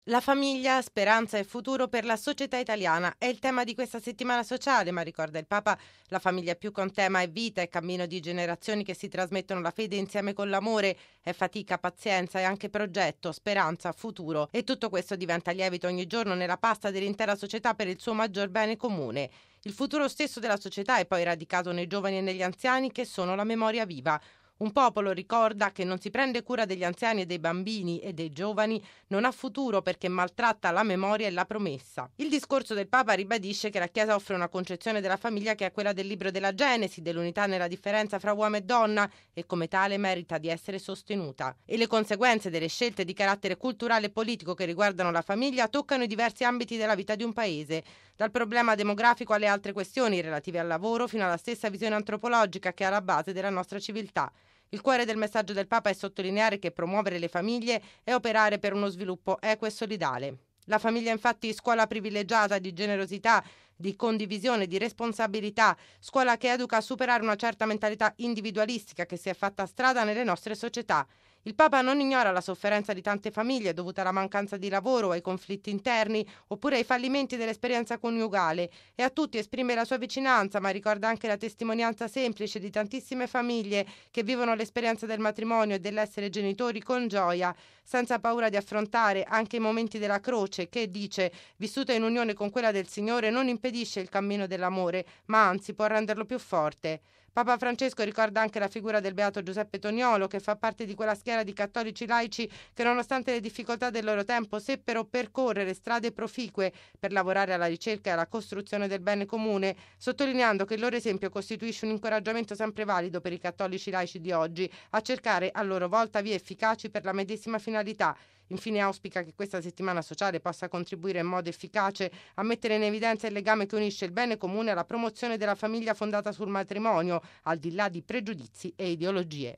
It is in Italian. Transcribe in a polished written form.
La famiglia, speranza e futuro per la società italiana è il tema di questa settimana sociale, ma ricorda il Papa, la famiglia più che un tema è vita, è cammino di generazioni che si trasmettono la fede insieme con l'amore, è fatica, pazienza e anche progetto, speranza, futuro e tutto questo diventa lievito ogni giorno nella pasta dell'intera società per il suo maggior bene comune. Il futuro stesso della società è poi radicato nei giovani e negli anziani che sono la memoria viva. Un popolo, ricorda, che non si prende cura degli anziani e dei bambini e dei giovani non ha futuro perché maltratta la memoria e la promessa. Il discorso del Papa ribadisce che la Chiesa offre una concezione della famiglia che è quella del libro della Genesi, dell'unità nella differenza fra uomo e donna e come tale merita di essere sostenuta. E le conseguenze delle scelte di carattere culturale e politico che riguardano la famiglia toccano i diversi ambiti della vita di un paese, dal problema demografico alle altre questioni relative al lavoro fino alla stessa visione antropologica che è alla base della nostra civiltà. Il cuore del messaggio del Papa è sottolineare che promuovere le famiglie è operare per uno sviluppo equo e solidale. La famiglia infatti è scuola privilegiata di generosità, di condivisione, di responsabilità, scuola che educa a superare una certa mentalità individualistica che si è fatta strada nelle nostre società. Il Papa non ignora la sofferenza di tante famiglie dovuta alla mancanza di lavoro, ai conflitti interni oppure ai fallimenti dell'esperienza coniugale e a tutti esprime la sua vicinanza, ma ricorda anche la testimonianza semplice di tantissime famiglie che vivono l'esperienza del matrimonio e dell'essere genitori con gioia, senza paura di affrontare anche i momenti della croce che, dice, vissuta in unione con quella del Signore, non impedisce il cammino dell'amore, ma anzi può renderlo più forte. Papa Francesco ricorda anche la figura del beato Giuseppe Toniolo, che fa parte di quella schiera di cattolici laici che, nonostante le difficoltà del loro tempo, seppero percorrere strade proficue per lavorare alla ricerca e alla costruzione del bene comune, sottolineando che il loro esempio costituisce un incoraggiamento sempre valido per i cattolici laici di oggi a cercare a loro volta vie efficaci per la medesima finalità. Infine auspica che questa settimana sociale possa contribuire in modo efficace a mettere in evidenza il legame che unisce il bene comune alla promozione della famiglia fondata sul matrimonio, al di là di pregiudizi e ideologie.